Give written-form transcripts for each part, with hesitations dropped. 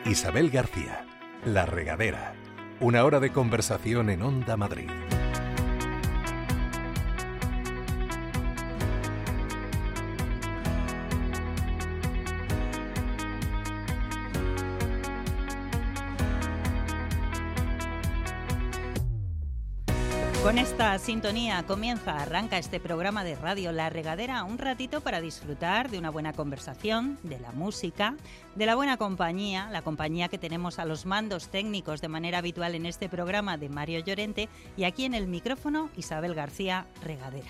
Isabel García, La Regadera. Una hora de conversación en Onda Madrid. Con esta sintonía arranca este programa de radio La Regadera, un ratito para disfrutar de una buena conversación, de la música, de la buena compañía, la compañía que tenemos a los mandos técnicos de manera habitual en este programa de Mario Llorente y aquí en el micrófono Isabel García, Regadera.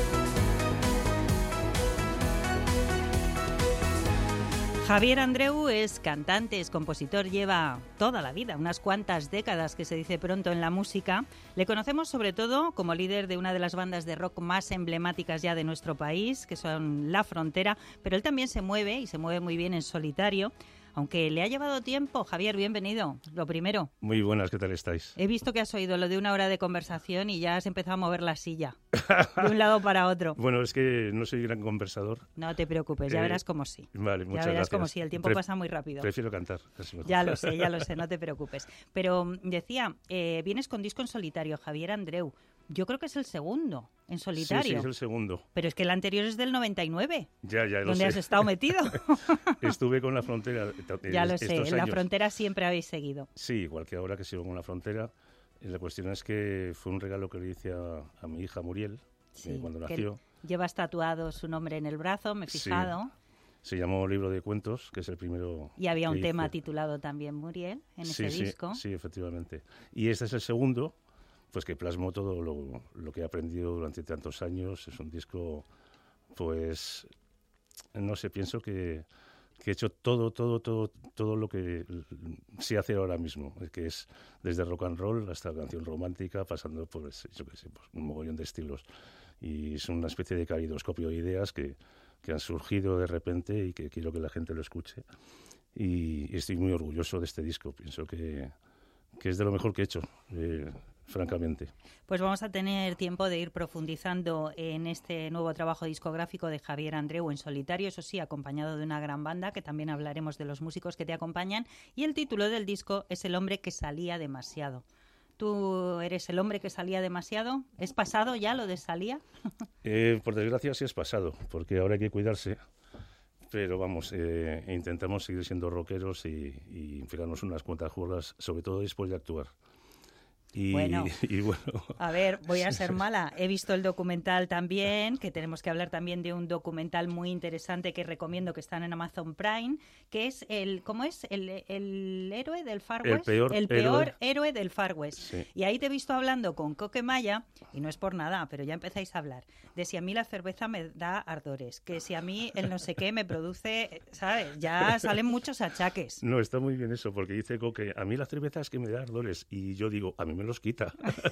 Javier Andreu es cantante, es compositor, lleva toda la vida, unas cuantas décadas que se dice pronto en la música. Le conocemos sobre todo como líder de una de las bandas de rock más emblemáticas ya de nuestro país, que son La Frontera, pero él también se mueve y se mueve muy bien en solitario. Aunque le ha llevado tiempo. Javier, bienvenido. Lo primero. Muy buenas, ¿qué tal estáis? He visto que has oído lo de una hora de conversación y ya has empezado a mover la silla de un lado para otro. Bueno, es que no soy gran conversador. No te preocupes, ya verás como sí. Vale, muchas gracias. Ya verás como sí, el tiempo pasa muy rápido. Prefiero cantar. Ya lo sé, no te preocupes. Pero decía, vienes con disco en solitario, Javier Andreu. Yo creo que es el segundo en solitario. Sí, es el segundo. Pero es que el anterior es del 99. Ya lo sé. ¿Dónde has estado metido? Estuve con La Frontera. Ya lo sé, en La Frontera siempre habéis seguido. Sí, igual que ahora que sigo con La Frontera. La cuestión es que fue un regalo que le hice a mi hija Muriel, cuando nació. Llevas tatuado su nombre en el brazo, me he fijado. Sí. Se llamó Libro de Cuentos, que es el primero. Y había un tema titulado también Muriel en ese disco. Sí, efectivamente. Y este es el segundo, pues que plasmó todo lo que he aprendido durante tantos años. Es un disco, pues, no sé, pienso que he hecho todo lo que sé hacer ahora mismo, que es desde rock and roll hasta canción romántica, pasando por, yo qué sé, un mogollón de estilos. Y es una especie de caleidoscopio de ideas que han surgido de repente y que quiero que la gente lo escuche. Y estoy muy orgulloso de este disco. Pienso que es de lo mejor que he hecho, francamente. Pues vamos a tener tiempo de ir profundizando en este nuevo trabajo discográfico de Javier Andreu en solitario, eso sí, acompañado de una gran banda, que también hablaremos de los músicos que te acompañan. Y el título del disco es El hombre que salía demasiado. ¿Tú eres el hombre que salía demasiado? ¿Es pasado ya lo de salía? Por desgracia sí es pasado, porque ahora hay que cuidarse. Pero vamos, intentamos seguir siendo rockeros y pegarnos unas cuantas juergas, sobre todo después de actuar. Y bueno, a ver, voy a ser mala. He visto el documental también, que tenemos que hablar también de un documental muy interesante que recomiendo, que está en Amazon Prime, que es ¿cómo es? El héroe del Far West. El peor héroe del Far West. Sí. Y ahí te he visto hablando con Coque Maya, y no es por nada, pero ya empezáis a hablar, de si a mí la cerveza me da ardores, que si a mí el no sé qué me produce, ¿sabes? Ya salen muchos achaques. No, está muy bien eso, porque dice Coque, a mí la cerveza es que me da ardores, y yo digo, a mí me los quita.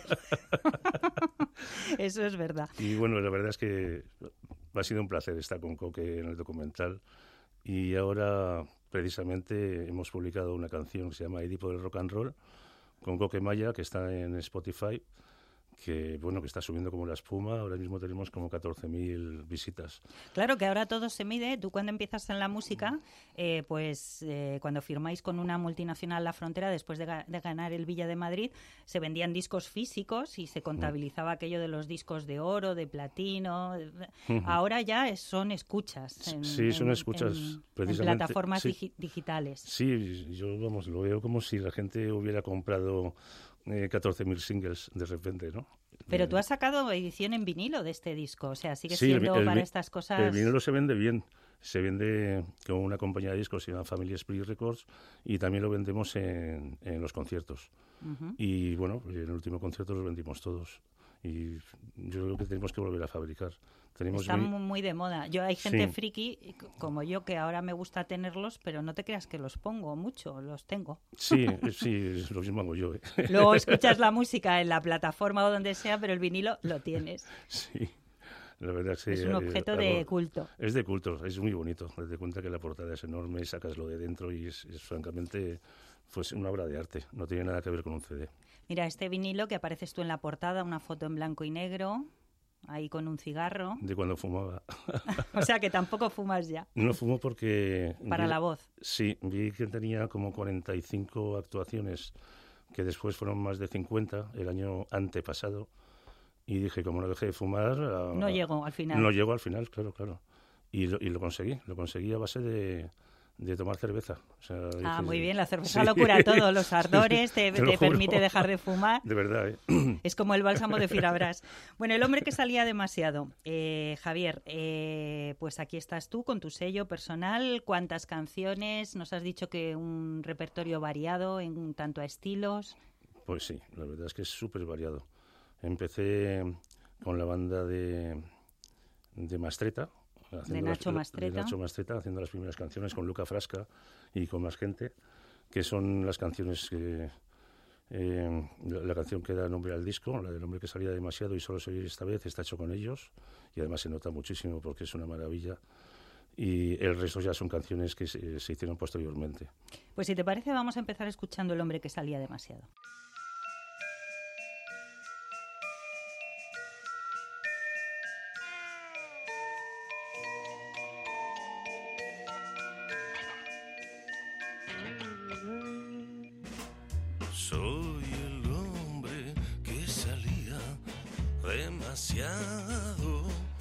Eso es verdad. Y bueno, la verdad es que ha sido un placer estar con Coque en el documental. Y ahora, precisamente, hemos publicado una canción que se llama Edipo del Rock and Roll, con Coque Maya, que está en Spotify, que está subiendo como la espuma. Ahora mismo tenemos como 14.000 visitas. Claro, que ahora todo se mide. Tú cuando empiezas en la música, cuando firmáis con una multinacional La Frontera, después de ganar el Villa de Madrid, se vendían discos físicos y se contabilizaba aquello de los discos de oro, de platino. Ahora ya son escuchas. Son escuchas precisamente. En plataformas digitales. Sí, yo lo veo como si la gente hubiera comprado 14.000 singles de repente, ¿no? Pero tú has sacado edición en vinilo de este disco, o sea, sigue siendo para estas cosas... El vinilo se vende bien, se vende con una compañía de discos que se llama Family Spirit Records, y también lo vendemos en los conciertos. Y bueno, en el último concierto los vendimos todos. Y yo creo que tenemos que volver a fabricar. Están muy de moda. Hay gente friki como yo que ahora me gusta tenerlos, pero no te creas que los pongo mucho, los tengo. Sí, lo mismo hago yo. Luego escuchas la música en la plataforma o donde sea, pero el vinilo lo tienes. Sí, la verdad sí. Es un objeto de culto. Es de culto, es muy bonito. Te cuenta que la portada es enorme, sacas lo de dentro y es francamente pues una obra de arte. No tiene nada que ver con un CD. Mira, este vinilo que apareces tú en la portada, una foto en blanco y negro... ahí con un cigarro. De cuando fumaba. O sea que tampoco fumas ya. No fumo porque... Para la voz. Sí, vi que tenía como 45 actuaciones, que después fueron más de 50 el año antepasado. Y dije, como no dejé de fumar... No llegó al final. No llegó al final, claro. Y lo conseguí a base de tomar cerveza. O sea, dije, muy bien, la cerveza lo cura todo, los ardores, te permite dejar de fumar. De verdad, Es como el bálsamo de Firabrás. Bueno, el hombre que salía demasiado. Javier, pues aquí estás tú con tu sello personal. ¿Cuántas canciones? Nos has dicho que un repertorio variado en tanto a estilos. Pues sí, la verdad es que es súper variado. Empecé con la banda de Mastretta, de Nacho Mastretta, haciendo las primeras canciones con Luca Frasca y con más gente, que son las canciones que... la canción que da nombre al disco, la del hombre que salía demasiado y solo soy esta vez, está hecho con ellos, y además se nota muchísimo porque es una maravilla. Y el resto ya son canciones que se hicieron posteriormente. Pues si te parece, vamos a empezar escuchando El hombre que salía demasiado. Soy el hombre que salía demasiado.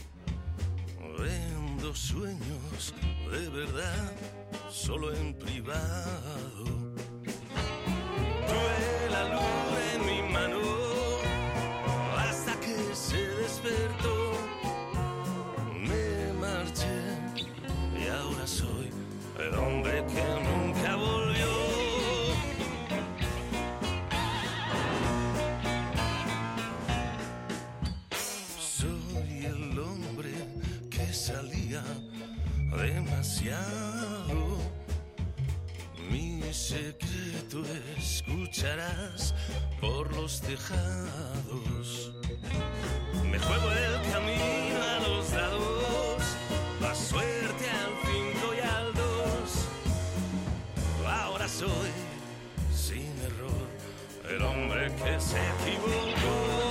Vendo sueños de verdad, solo en privado. Tuve la luna en mi mano hasta que se despertó. Me marché y ahora soy el hombre que nunca volvió. Demasiado, mi secreto escucharás por los tejados. Me juego el camino a los lados, la suerte al 5 y al 2. Ahora soy, sin error, el hombre que se equivocó.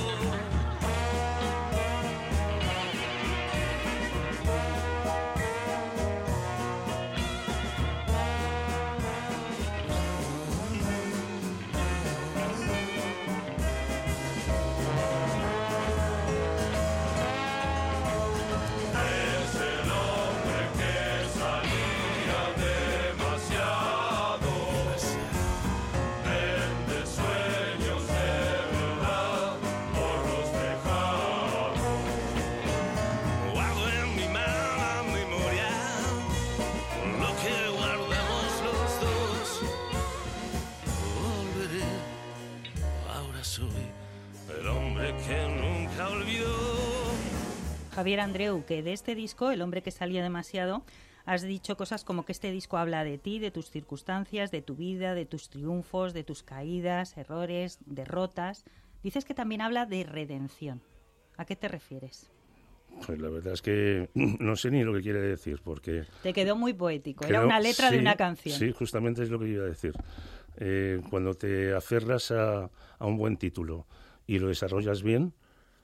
Javier Andreu, que de este disco, El hombre que salía demasiado, has dicho cosas como que este disco habla de ti, de tus circunstancias, de tu vida, de tus triunfos, de tus caídas, errores, derrotas. Dices que también habla de redención. ¿A qué te refieres? Pues la verdad es que no sé ni lo que quiere decir, porque... Te quedó muy poético, era una letra de una canción. Sí, justamente es lo que iba a decir. Cuando te aferras a un buen título y lo desarrollas bien,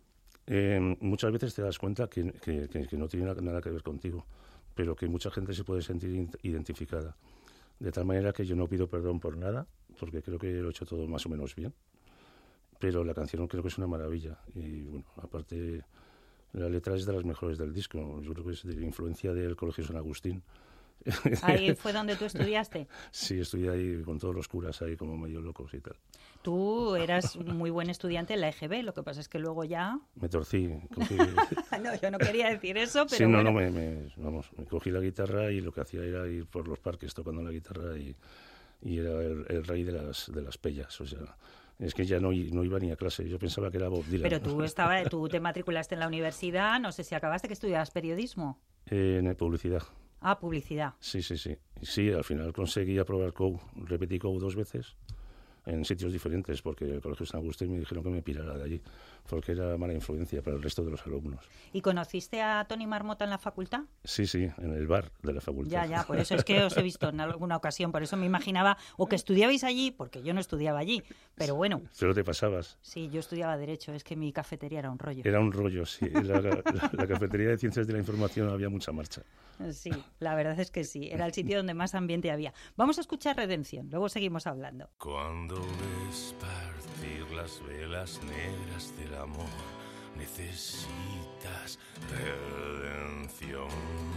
muchas veces te das cuenta que no tiene nada que ver contigo, pero que mucha gente se puede sentir identificada. De tal manera que yo no pido perdón por nada, porque creo que lo he hecho todo más o menos bien. Pero la canción creo que es una maravilla. Y bueno, aparte, la letra es de las mejores del disco. Yo creo que es de influencia del Colegio San Agustín. ¿Ahí fue donde tú estudiaste? Sí, estudié ahí con todos los curas ahí como medio locos y tal. Tú eras un muy buen estudiante en la EGB, lo que pasa es que luego ya... Me torcí. No, yo no quería decir eso, pero sí, no, bueno. me cogí la guitarra y lo que hacía era ir por los parques tocando la guitarra y era el rey de las pellas, o sea... Es que ya no iba ni a clase, yo pensaba que era Bob Dylan. Pero tú te matriculaste en la universidad, no sé si acabaste, que estudiabas periodismo. En publicidad. Ah, publicidad. Sí. Sí, al final conseguí aprobar COU, repetí COU 2 veces, en sitios diferentes, porque el Colegio San Agustín me dijeron que me pirara de allí, porque era mala influencia para el resto de los alumnos. ¿Y conociste a Toni Marmota en la facultad? Sí, en el bar de la facultad. Ya, por eso es que os he visto en alguna ocasión, por eso me imaginaba, o que estudiabais allí, porque yo no estudiaba allí, pero bueno. Pero te pasabas. Sí, yo estudiaba Derecho, es que mi cafetería era un rollo. Era un rollo, sí. La cafetería de Ciencias de la Información había mucha marcha. Sí, la verdad es que sí, era el sitio donde más ambiente había. Vamos a escuchar Redención, luego seguimos hablando. Cuando ves partir las velas negras del amor, necesitas redención.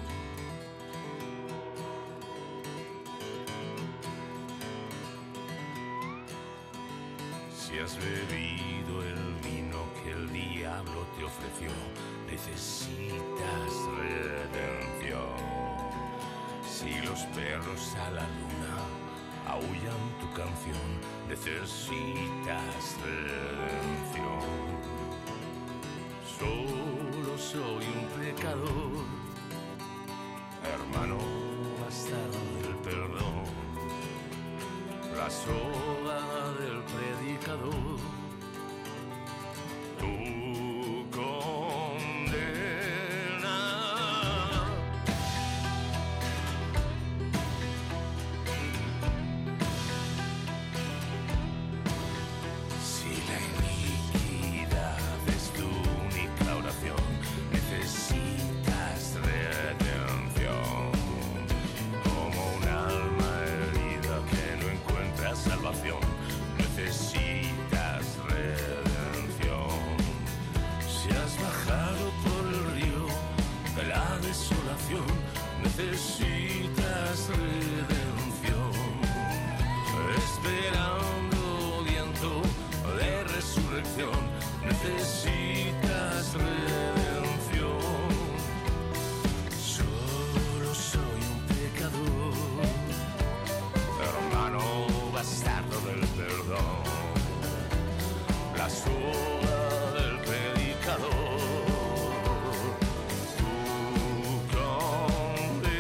Si has bebido el vino que el diablo te ofreció, necesitas redención. Si los perros a la luna aúllan tu canción, necesitas redención. Solo soy un pecador, hermano bastardo del perdón, la soga del predicador, tu condena. Si la iniquidad es tu única oración, necesitas redención. Como un alma herida que no encuentra salvación, necesitas redención. Si has bajado por el río de la desolación, necesitas redención. Esperando viento de resurrección, necesitas redención. Solo soy un pecador, hermano bastardo del perdón, la soga del predicador, tu condena.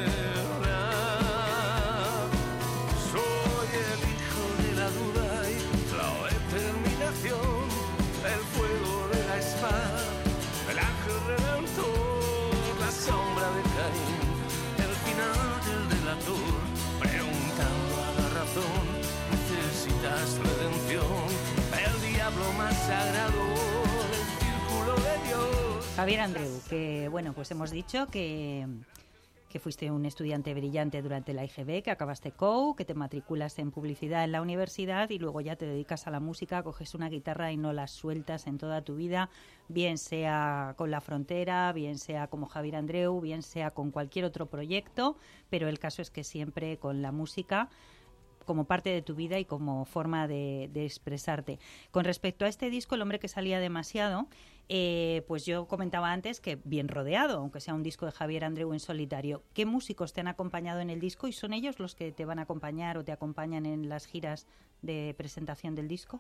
Soy el hijo de la duda y la determinación, el fuego de la espada, el ángel redentor, la sombra de Caín, el final del delator, preguntando a la razón, necesitas redención, el diablo más sagrado del círculo de Dios. Javier Andreu, que bueno, pues hemos dicho que fuiste un estudiante brillante durante la IGB, que acabaste COU, que te matriculas en publicidad en la universidad y luego ya te dedicas a la música, coges una guitarra y no la sueltas en toda tu vida, bien sea con La Frontera, bien sea como Javier Andreu, bien sea con cualquier otro proyecto, pero el caso es que siempre con la música como parte de tu vida y como forma de expresarte. Con respecto a este disco, El hombre que salía demasiado, pues yo comentaba antes que bien rodeado, aunque sea un disco de Javier Andreu en solitario. ¿Qué músicos te han acompañado en el disco y son ellos los que te van a acompañar o te acompañan en las giras de presentación del disco?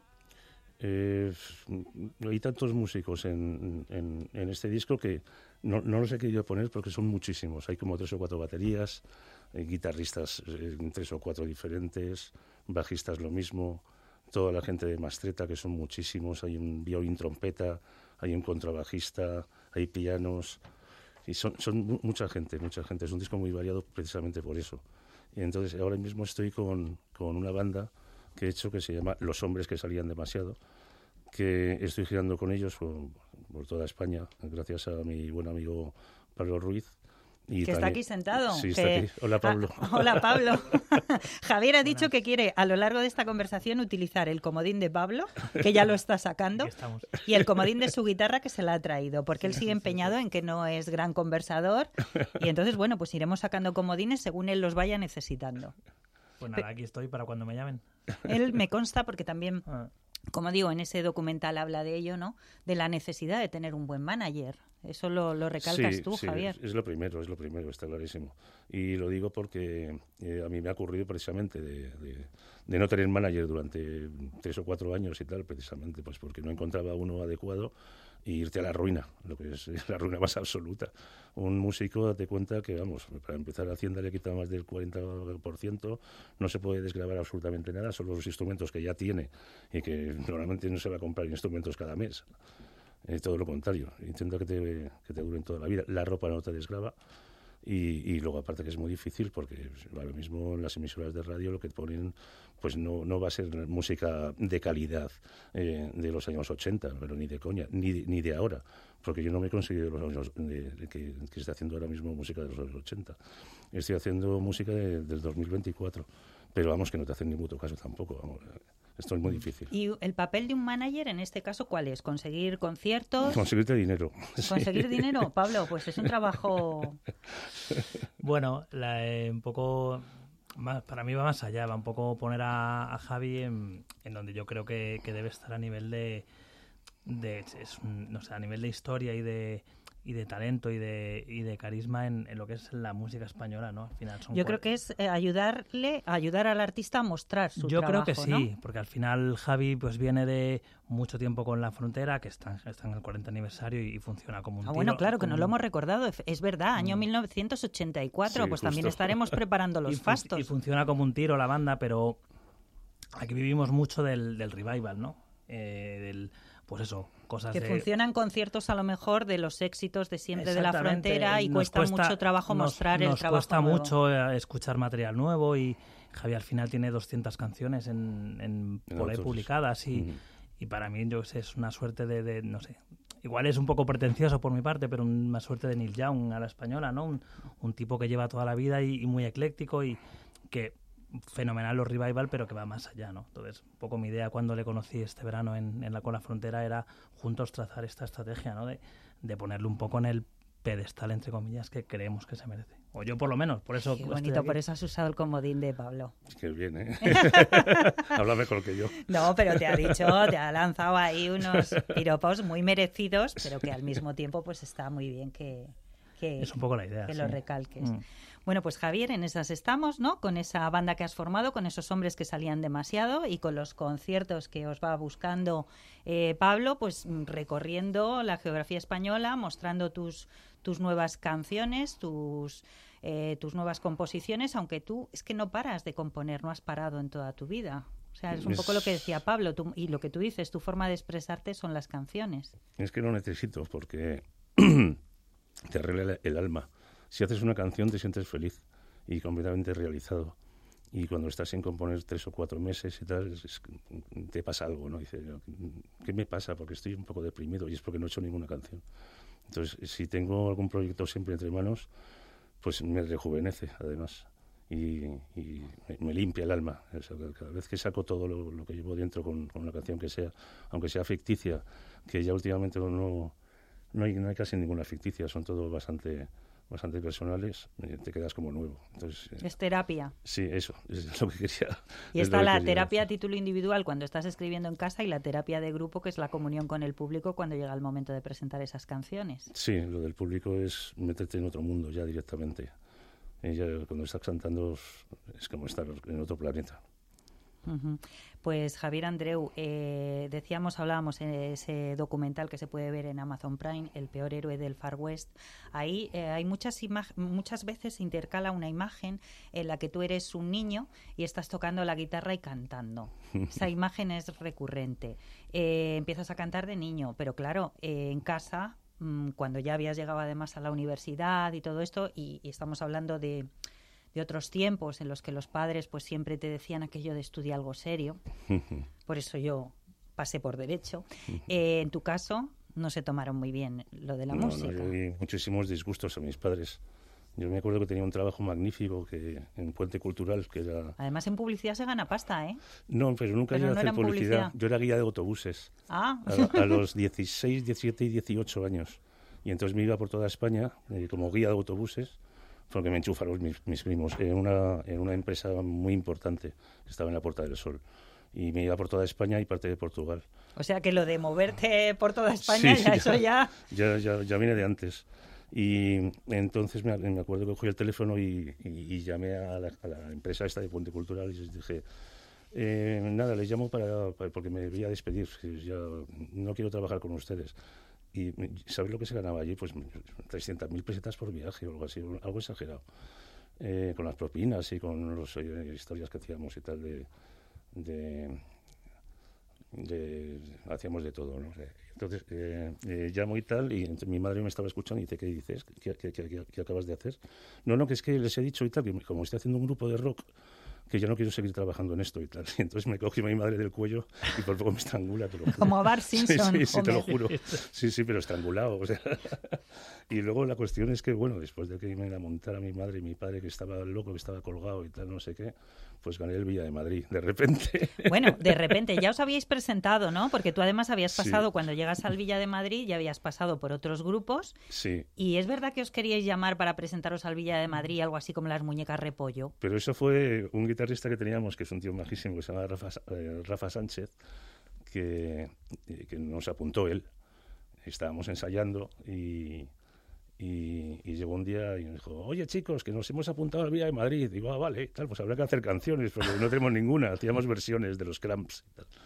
Hay tantos músicos en este disco que no los he querido poner porque son muchísimos. Hay como 3 o 4 baterías, guitarristas 3 o 4 diferentes, bajistas lo mismo, toda la gente de Mastreta, que son muchísimos. Hay un violín trompeta, hay un contrabajista, hay pianos, y son mucha gente. Es un disco muy variado precisamente por eso. Y entonces ahora mismo estoy con una banda que he hecho que se llama Los hombres que salían demasiado, que estoy girando con ellos por toda España, gracias a mi buen amigo Pablo Ruiz. Y que también, está aquí sentado. Sí, está aquí. Hola, Pablo. Hola, Pablo. Javier ha dicho que quiere, a lo largo de esta conversación, utilizar el comodín de Pablo, que ya lo está sacando, y el comodín de su guitarra, que se la ha traído, porque él sigue empeñado en que no es gran conversador. Y entonces, bueno, pues iremos sacando comodines según él los vaya necesitando. Pues nada, aquí estoy para cuando me llamen. Él me consta porque también, como digo, en ese documental habla de ello, ¿no? De la necesidad de tener un buen manager. Eso lo recalcas tú, sí, Javier. Es lo primero, está clarísimo. Y lo digo porque a mí me ha ocurrido precisamente de no tener manager durante 3 o 4 años y tal, precisamente, pues porque no encontraba uno adecuado e irte a la ruina, lo que es la ruina más absoluta. Un músico, date cuenta que, vamos, para empezar, Hacienda le quita más del 40%, no se puede desgravar absolutamente nada, son los instrumentos que ya tiene y que normalmente no se va a comprar instrumentos cada mes. Todo lo contrario, intenta que te duren toda la vida. La ropa no te desgrava. Y luego, aparte, que es muy difícil porque ahora mismo en las emisoras de radio lo que ponen pues no va a ser música de calidad de los años 80, pero ni de coña, ni de ahora, porque yo no me he conseguido los años que estoy haciendo ahora mismo música de los años 80. Estoy haciendo música del 2024, pero vamos, que no te hacen ni puto caso tampoco, vamos. Esto es muy difícil. ¿Y el papel de un manager en este caso cuál es? ¿Conseguir conciertos? Conseguirte dinero. ¿Conseguir dinero? Pablo, pues es un trabajo... Bueno, un poco... para mí va más allá, va un poco poner a Javi en donde yo creo que debe estar a nivel no sé, a nivel de historia y de talento y de carisma en lo que es la música española, ¿no? Al final yo creo que es ayudar al artista a mostrar su trabajo, creo que sí, ¿no? porque al final Javi pues viene de mucho tiempo con La Frontera, que está en el 40 aniversario y funciona como un tiro. Bueno, claro, que no lo hemos recordado, es verdad, año 1984, Sí, pues justo. también estaremos preparando los fastos. Y funciona como un tiro la banda, pero aquí vivimos mucho del revival, ¿no? Pues eso, cosas que funcionan conciertos a lo mejor de los éxitos de siempre de La Exactamente. Frontera y cuesta mucho trabajo mostrar el trabajo Nos cuesta nuevo. mucho escuchar material nuevo y Javi al final tiene 200 canciones por ahí publicadas y para mí yo sé, es una suerte de no sé, igual es un poco pretencioso por mi parte, pero una suerte de Neil Young a la española, ¿no? Un tipo que lleva toda la vida y muy ecléctico y que fenomenal los revival, pero que va más allá, ¿no? Entonces, un poco mi idea cuando le conocí este verano con La Frontera era juntos trazar esta estrategia, ¿no? De ponerle un poco en el pedestal, entre comillas, que creemos que se merece. O yo por lo menos, por eso... Qué bonito, por eso has usado el comodín de Pablo. Es que bien, ¿eh? Habla mejor que yo. No, pero te ha lanzado ahí unos piropos muy merecidos, pero que al mismo tiempo pues está muy bien que es un poco la idea, que sí. lo recalques. Bueno, pues Javier, en esas estamos, ¿no? Con esa banda que has formado, con esos hombres que salían demasiado y con los conciertos que os va buscando Pablo, pues recorriendo la geografía española, mostrando tus nuevas canciones, tus nuevas composiciones, aunque tú es que no paras de componer, no has parado en toda tu vida. O sea, es un poco lo que decía Pablo y lo que tú dices, tu forma de expresarte son las canciones. Es que lo necesito porque te arregla el alma. Si haces una canción te sientes feliz y completamente realizado. Y cuando estás sin componer 3 o 4 meses y tal, te pasa algo, ¿no? Dices, ¿qué me pasa? Porque estoy un poco deprimido y es porque no he hecho ninguna canción. Entonces, si tengo algún proyecto siempre entre manos, pues me rejuvenece, además. Y me limpia el alma. O sea, cada vez que saco todo lo que llevo dentro con una canción que sea, aunque sea ficticia, que ya últimamente no hay casi ninguna ficticia, son todos bastante personales, te quedas como nuevo. Entonces, es terapia. Sí, eso, es lo que quería. Y está la terapia a título individual cuando estás escribiendo en casa y la terapia de grupo, que es la comunión con el público cuando llega el momento de presentar esas canciones. Sí, lo del público es meterte en otro mundo ya directamente. Ya cuando estás cantando es como estar en otro planeta. Uh-huh. Pues Javier Andreu, hablábamos en ese documental que se puede ver en Amazon Prime, El peor héroe del Far West. Ahí hay muchas veces se intercala una imagen en la que tú eres un niño y estás tocando la guitarra y cantando. Esa imagen es recurrente. Empiezas a cantar de niño, pero claro, en casa, cuando ya habías llegado además a la universidad y todo esto, y estamos hablando de otros tiempos en los que los padres pues siempre te decían aquello de estudiar algo serio. Por eso yo pasé por Derecho. En tu caso, no se tomaron muy bien lo de la música. No, yo di muchísimos disgustos a mis padres. Yo me acuerdo que tenía un trabajo magnífico en Puente Cultural, que era... Además, en publicidad se gana pasta, ¿eh? No, pero nunca llegué a hacer publicidad. Yo era guía de autobuses. Ah. A los 16, 17 y 18 años. Y entonces me iba por toda España como guía de autobuses, porque me enchufaron mis primos en una empresa muy importante que estaba en la Puerta del Sol. Y me iba por toda España y parte de Portugal. O sea que lo de moverte por toda España, sí, ya viene de antes. Y entonces me acuerdo que cogí el teléfono y llamé a la empresa esta de Puente Cultural y les dije, nada, les llamo porque me voy a despedir, ya no quiero trabajar con ustedes. Y ¿sabes lo que se ganaba allí? Pues 300.000 pesetas por viaje o algo así, algo exagerado. Con las propinas y con las historias que hacíamos y tal hacíamos de todo, ¿no? Entonces llamo y tal, y mi madre me estaba escuchando y dice, ¿qué dices? ¿Qué acabas de hacer? No, que es que les he dicho y tal, que como estoy haciendo un grupo de rock, que yo no quiero seguir trabajando en esto y tal. Y entonces me cogió mi madre del cuello y por poco me estrangula, te lo juro. Como Bart Simpson. Sí, te lo juro. Sí, pero estrangulado, o sea. Y luego la cuestión es que, bueno, después de que me la montara mi madre y mi padre, que estaba loco, que estaba colgado y tal, no sé qué, pues gané el Villa de Madrid, de repente. Bueno, de repente, ya os habíais presentado, ¿no? Porque tú además habías pasado, Sí. cuando llegas al Villa de Madrid, ya habías pasado por otros grupos. Sí. Y es verdad que os queríais llamar para presentaros al Villa de Madrid, algo así como las muñecas Repollo. Pero eso fue un guitarrista que teníamos, que es un tío majísimo, que se llama Rafa Sánchez, que nos apuntó él. Estábamos ensayando y llegó un día y nos dijo, oye chicos, que nos hemos apuntado al Villa de Madrid. Digo, vale, tal, pues habrá que hacer canciones, porque no tenemos ninguna, hacíamos versiones de los Cramps y tal.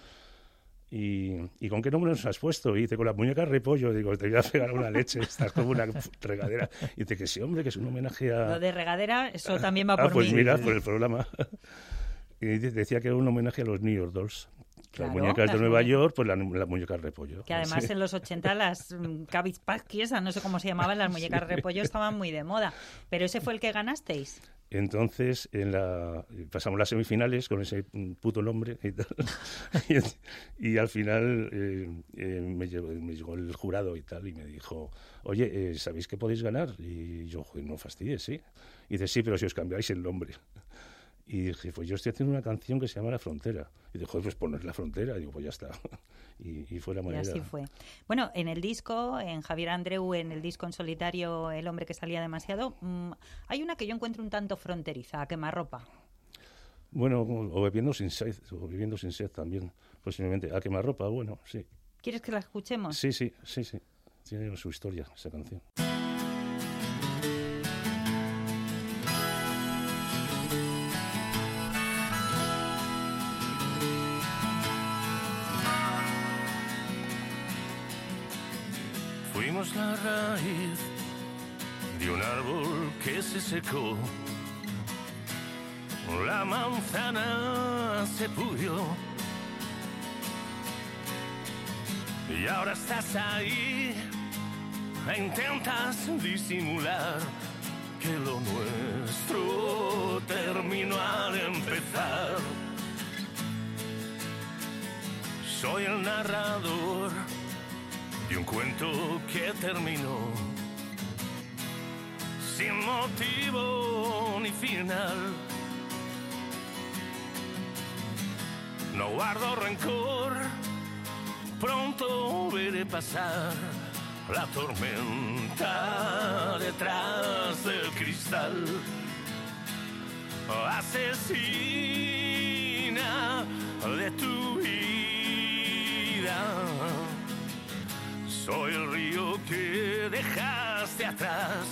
¿Y con qué nombre nos has puesto? Y dice, con la muñeca Repollo. Digo, te voy a pegar una leche, estás como una regadera. Y dice que sí, hombre, que es un homenaje a... Lo de regadera, eso también va por pues mí. mira, por el programa. Y decía que era un homenaje a los New York Dolls. Claro, las muñecas las de Nueva muñecas. York, pues la muñeca Repollo. Que además Sí. en los 80 las Cabizpazki, esas no sé cómo se llamaban, las muñecas Repollo estaban muy de moda. Pero ese fue el que ganasteis. Entonces, pasamos las semifinales con ese puto nombre y tal. Y al final me llegó el jurado y tal y me dijo, oye, ¿sabéis que podéis ganar? Y yo, joder, no fastidies, sí. Y dice, sí, pero si os cambiáis el nombre. Y dije, pues yo estoy haciendo una canción que se llama La Frontera. Y dijo, joder, pues poner La Frontera. Y digo, pues ya está. Y fue la Y manera. así fue. Bueno, en el disco, en Javier Andreu, en el disco en solitario, El hombre que salía demasiado, hay una que yo encuentro un tanto fronteriza, a quemarropa. Bueno, o Viviendo sin sed también, posiblemente. A quemarropa, bueno, sí. ¿Quieres que la escuchemos? Sí. Tiene su historia esa canción. Fuimos la raíz de un árbol que se secó. La manzana se pudrió. Y ahora estás ahí e intentas disimular que lo nuestro terminó al empezar. Soy el narrador de un cuento que terminó sin motivo ni final. No guardo rencor, pronto veré pasar la tormenta detrás del cristal. Asesina de tu vida. Soy el río que dejaste atrás.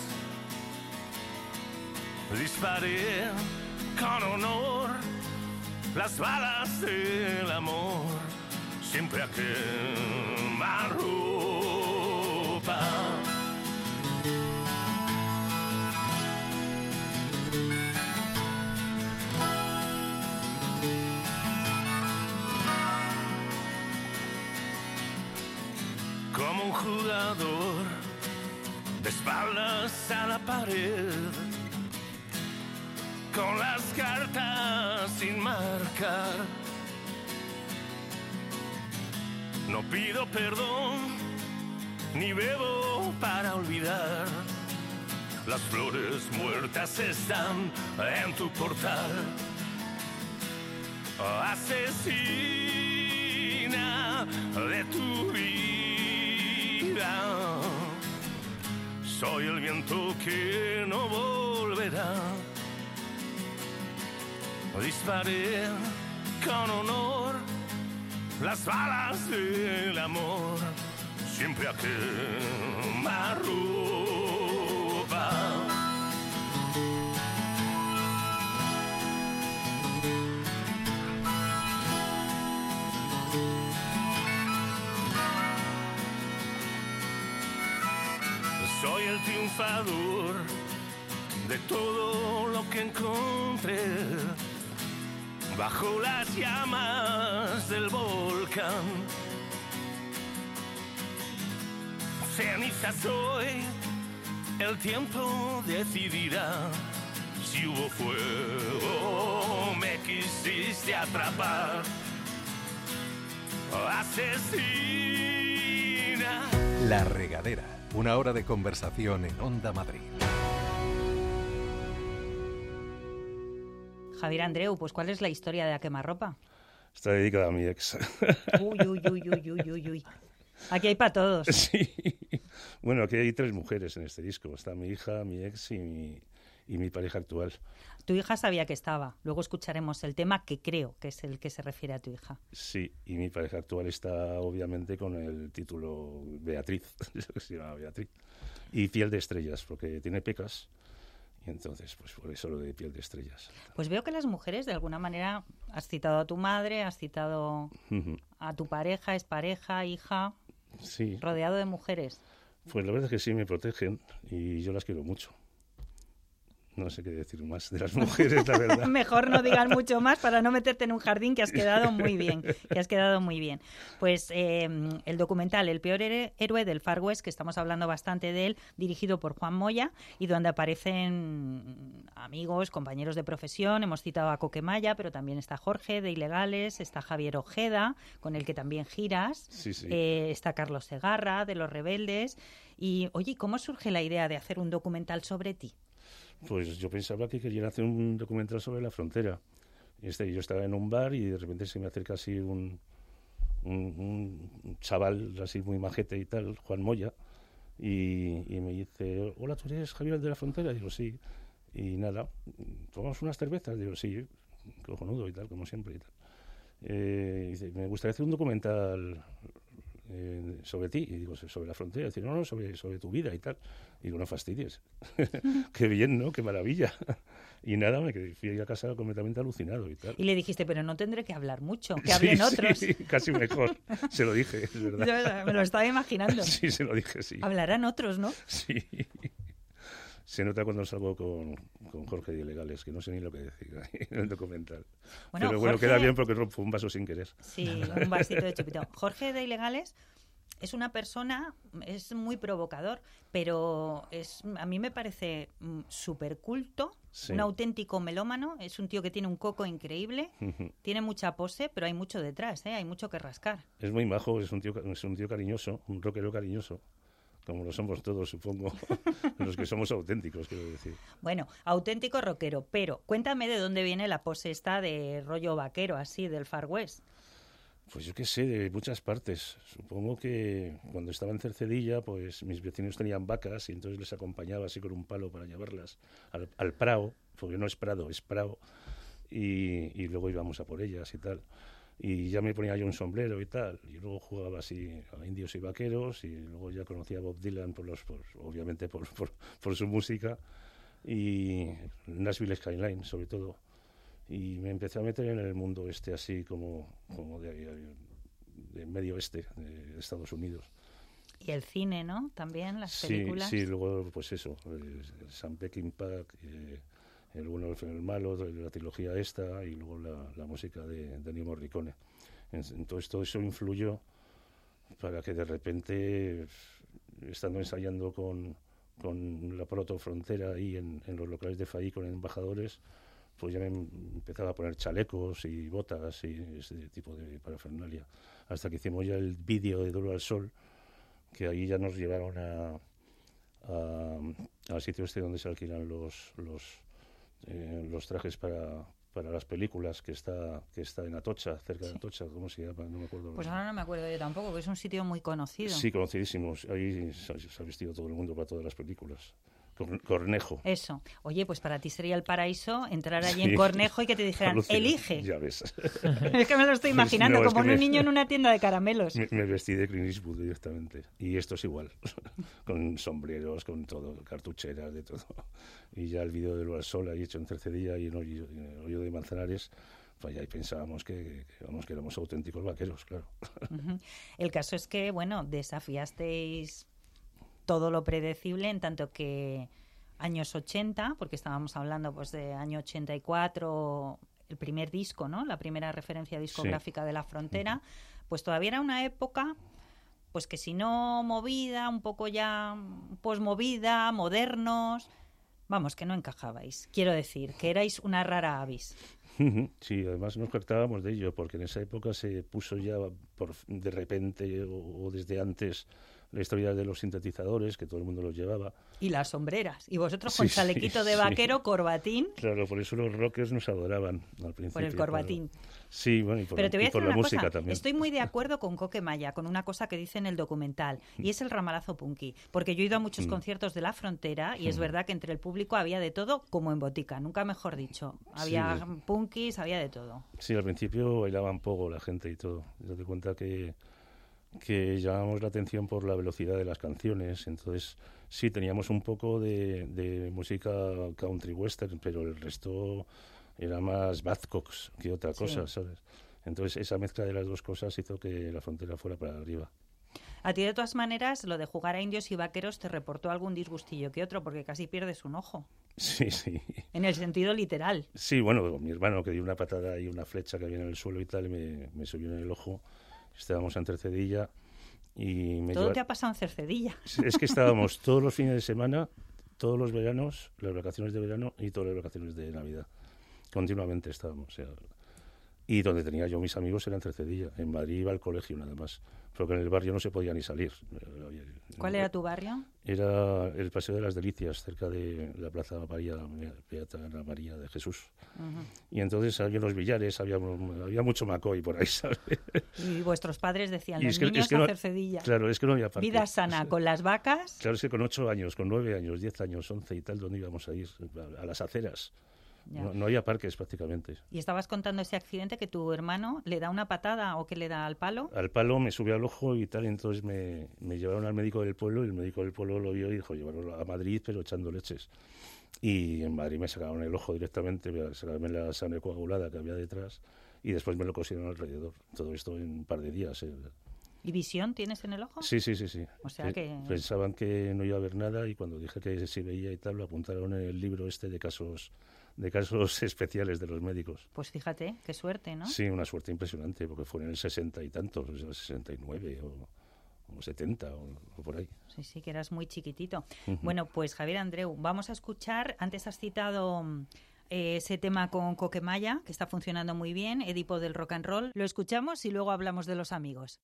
Disparé con honor las balas del amor, siempre a quemarropa. Como un jugador de espaldas a la pared, con las cartas sin marcar. No pido perdón, ni bebo para olvidar. Las flores muertas están en tu portal. Asesina de tu vida. Soy el viento que no volverá. Disparé con honor las balas del amor, siempre a quemarropa. triunfador de todo lo que encontré bajo las llamas del volcán. Ceniza soy, el tiempo decidirá si hubo fuego, me quisiste atrapar. Asesina. La Regadera, una hora de conversación en Onda Madrid. Javier Andreu, pues ¿cuál es la historia de A Quemarropa? Está dedicada a mi ex. Uy, uy, uy, uy, uy, uy, uy. Aquí hay para todos. Sí. Bueno, aquí hay 3 mujeres en este disco. Está mi hija, mi ex y mi pareja actual. Tu hija sabía que estaba. Luego escucharemos el tema que creo que es el que se refiere a tu hija. Sí, y mi pareja actual está obviamente con el título Beatriz, se llama Beatriz. Y Piel de Estrellas, porque tiene pecas. Y entonces, pues por eso lo de Piel de Estrellas. Pues veo que las mujeres, de alguna manera, has citado a tu madre, has citado a tu pareja, expareja, hija, Sí, rodeado de mujeres. pues la verdad es que sí me protegen y yo las quiero mucho. No sé qué decir más de las mujeres, la verdad. Mejor no digas mucho más para no meterte en un jardín, que has quedado muy bien, Pues el documental El peor héroe del Far West, que estamos hablando bastante de él, dirigido por Juan Moya, y donde aparecen amigos, compañeros de profesión. Hemos citado a Coquemaya, pero también está Jorge de Ilegales, está Javier Ojeda, con el que también giras, Sí, sí. está Carlos Segarra, de Los Rebeldes. Y, oye, ¿cómo surge la idea de hacer un documental sobre ti? Pues yo pensaba que querían hacer un documental sobre la frontera. Yo estaba en un bar y de repente se me acerca así un chaval así muy majete y tal, Juan Moya, y me dice, hola, ¿tú eres Javier de la Frontera? Digo, sí. Y nada, ¿tomamos unas cervezas? Digo, sí, cojonudo y tal, como siempre y tal. Dice, me gustaría hacer un documental sobre ti. Y digo, sobre la frontera. Dice, no, sobre tu vida y tal. Y digo, no fastidies. Qué bien, ¿no? Qué maravilla. Y nada, fui a casa completamente alucinado y tal. Y le dijiste, pero no tendré que hablar mucho, que hablen otros. Sí, casi mejor. Se lo dije, es verdad. Yo me lo estaba imaginando. Sí, se lo dije, sí. Hablarán otros, ¿no? Sí. Se nota cuando salgo con Jorge de Ilegales, que no sé ni lo que decir en el documental. Bueno, pero bueno, Jorge... queda bien porque rompo un vaso sin querer. Sí, un vasito de chupito. Jorge de Ilegales es una persona, es muy provocador, pero a mí me parece súper culto, Sí. un auténtico melómano. Es un tío que tiene un coco increíble, tiene mucha pose, pero hay mucho detrás, hay mucho que rascar. Es muy majo, es un tío cariñoso, un rockero cariñoso. Como lo somos todos, supongo, los que somos auténticos, quiero decir. Bueno, auténtico rockero, pero cuéntame de dónde viene la pose esta de rollo vaquero, así, del Far West. Pues yo qué sé, de muchas partes. Supongo que cuando estaba en Cercedilla, pues mis vecinos tenían vacas y entonces les acompañaba así con un palo para llevarlas al prao, porque no es prado, es prao, y luego íbamos a por ellas y tal. Y ya me ponía yo un sombrero y tal, y luego jugaba así a indios y vaqueros, y luego ya conocía a Bob Dylan obviamente por su música, y Nashville Skyline sobre todo. Y me empecé a meter en el mundo así como de medio oeste de Estados Unidos. Y el cine, ¿no? También, las películas. Sí, luego pues eso, Sam Peckinpah, el bueno, el malo, la trilogía esta, y luego la música de Ennio Morricone. Entonces todo eso influyó para que de repente, estando ensayando con la protofrontera ahí en los locales de FAI con embajadores, pues ya me empezaba a poner chalecos y botas y ese tipo de parafernalia. Hasta que hicimos ya el vídeo de Duro al Sol, que ahí ya nos llevaron al sitio donde se alquilan los trajes para las películas, que está en Atocha, cerca de Atocha, ¿cómo se llama? No me acuerdo. Pues ahora no me acuerdo yo tampoco, que es un sitio muy conocido. Sí, conocidísimos. Ahí se ha vestido todo el mundo para todas las películas. Cornejo. Eso. Oye, pues para ti sería el paraíso entrar allí en Cornejo y que te dijeran, elige. Ya ves. Es que me lo estoy imaginando, No, como un niño en una tienda de caramelos. Me vestí de Clint Eastwood directamente. Y esto es igual. Con sombreros, con todo, cartucheras, de todo. Y ya el vídeo de Lo al Sol, ahí hecho en Cercedilla y en Hoyo de Manzanares, pues ya ahí pensábamos que éramos auténticos vaqueros, claro. El caso es que, bueno, desafiasteis todo lo predecible, en tanto que años 80, porque estábamos hablando pues de año 84, el primer disco, ¿no? La primera referencia discográfica de La Frontera, pues todavía era una época pues que si no movida, un poco ya posmovida, modernos, vamos, que no encajabais. Quiero decir, que erais una rara avis. Sí, además nos jactábamos de ello, porque en esa época se puso ya de repente o desde antes la historia de los sintetizadores, que todo el mundo los llevaba. Y las sombreras. Y vosotros con chalequito de vaquero, corbatín. Claro, por eso los rockers nos adoraban al principio. Por el corbatín. Claro. Sí, bueno, y por, pero te voy a y por decir la una música cosa. también. Estoy muy de acuerdo con Coque Maya, con una cosa que dice en el documental, y es el ramalazo punky. Porque yo he ido a muchos conciertos de La Frontera y es verdad que entre el público había de todo, como en botica, nunca mejor dicho. Había punkis, había de todo. Sí, al principio bailaban poco la gente y todo. Date cuenta que llamábamos la atención por la velocidad de las canciones, entonces sí teníamos un poco de música country western, pero el resto era más Buzzcocks que otra cosa, ¿sabes? Entonces esa mezcla de las dos cosas hizo que La Frontera fuera para arriba. A ti, de todas maneras, lo de jugar a indios y vaqueros te reportó algún disgustillo que otro, porque casi pierdes un ojo. Sí, sí. En el sentido literal. Sí, bueno, mi hermano que dio una patada y una flecha que había en el suelo y tal, y me subió en el ojo. Estábamos en Cercedilla y Todo te ha pasado en Cercedilla. Es que estábamos todos los fines de semana, todos los veranos, las vacaciones de verano y todas las vacaciones de Navidad. Continuamente estábamos. O sea, y donde tenía yo mis amigos era en Cercedilla. En Madrid iba al colegio nada más. Porque en el barrio no se podía ni salir. ¿Cuál era tu barrio? Era el Paseo de las Delicias, cerca de la Plaza María, Beata María de Jesús. Y entonces había los billares, había mucho Macoy por ahí, ¿sabes? Y vuestros padres decían, y los niños a Cercedilla. Claro, es que no había parque. Vida sana, con las vacas. Claro, es que con 8 años, con 9 años, 10 años, 11 y tal, ¿dónde íbamos a ir? A las aceras. No había parques prácticamente. ¿Y estabas contando ese accidente que tu hermano le da una patada o que le da al palo? Al palo me subió al ojo y tal, y entonces me llevaron al médico del pueblo y el médico del pueblo lo vio y dijo, llevarlo a Madrid, pero echando leches. Y en Madrid me sacaron el ojo directamente, sacarme la sangre coagulada que había detrás y después me lo cosieron alrededor. Todo esto en un par de días. ¿Y visión tienes en el ojo? Sí. O sea que... Pensaban que no iba a haber nada y cuando dije que sí veía y tal, lo apuntaron en el libro este de casos especiales de los médicos. Pues fíjate, qué suerte, ¿no? Sí, una suerte impresionante, porque fue en el 60 y tantos, 69 o 70 o por ahí. Sí, que eras muy chiquitito. Bueno, pues Javier Andreu, vamos a escuchar, antes has citado ese tema con Coque Maya, que está funcionando muy bien, Edipo del rock and roll. Lo escuchamos y luego hablamos de los amigos.